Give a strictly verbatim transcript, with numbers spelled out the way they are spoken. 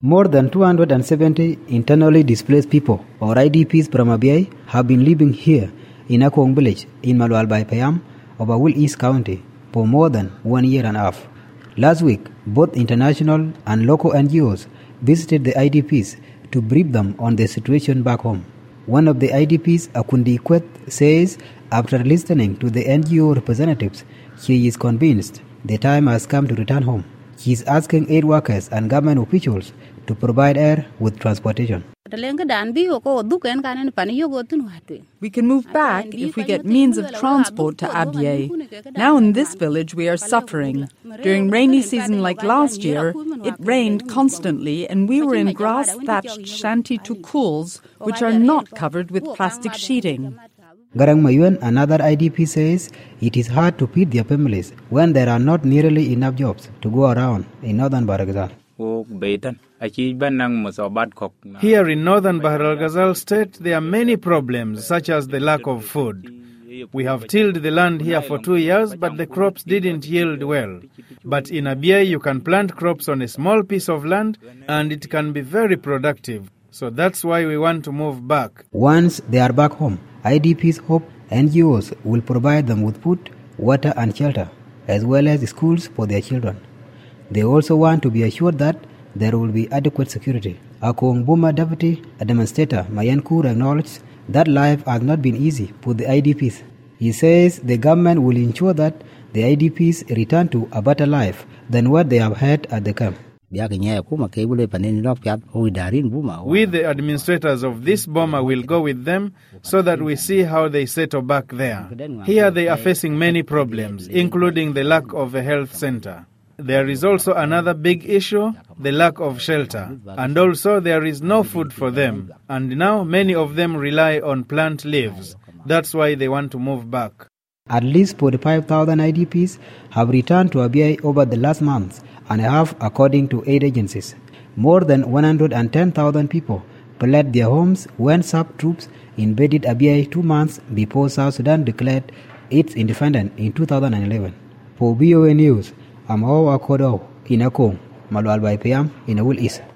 More than two hundred seventy internally displaced people, or I D Ps from Abyei, have been living here in Akong village in Malwal by Payam of Awil East County for more than one year and a half. Last week, both international and local N G Os visited the I D Ps to brief them on the situation back home. One of the I D Ps, Akundi Kwet, says after listening to the N G O representatives, she is convinced the time has come to return home. He is asking aid workers and government officials to provide her with transportation. We can move back if we get means of transport to Abyei. Now in this village we are suffering. During rainy season like last year, it rained constantly and we were in grass-thatched shanty tukuls which are not covered with plastic sheeting. Garang Mayuen, another I D P, says it is hard to feed their families when there are not nearly enough jobs to go around in northern Bahr el Ghazal. Here in northern Bahr el Ghazal state, there are many problems, such as the lack of food. We have tilled the land here for two years, but the crops didn't yield well. But in Abyei, you can plant crops on a small piece of land, and it can be very productive. So that's why we want to move back. Once they are back home, I D Ps hope N G Os will provide them with food, water and shelter, as well as schools for their children. They also want to be assured that there will be adequate security. Akong Buma Deputy Administrator Mayan Kur acknowledged that life has not been easy for the I D Ps. He says the government will ensure that the I D Ps return to a better life than what they have had at the camp. We, the administrators of this Boma, will go with them so that we see how they settle back there. Here they are facing many problems, including the lack of a health center. There is also another big issue, the lack of shelter. And also there is no food for them. And now many of them rely on plant leaves. That's why they want to move back. At least forty-five thousand I D Ps have returned to Abyei over the last month and a half, according to aid agencies. More than one hundred ten thousand people fled their homes when S A P troops invaded Abyei two months before South Sudan declared its independence in two thousand eleven. For V O A News, I'm Awa Kodo in Akong, Malwal by Payam in Awil East.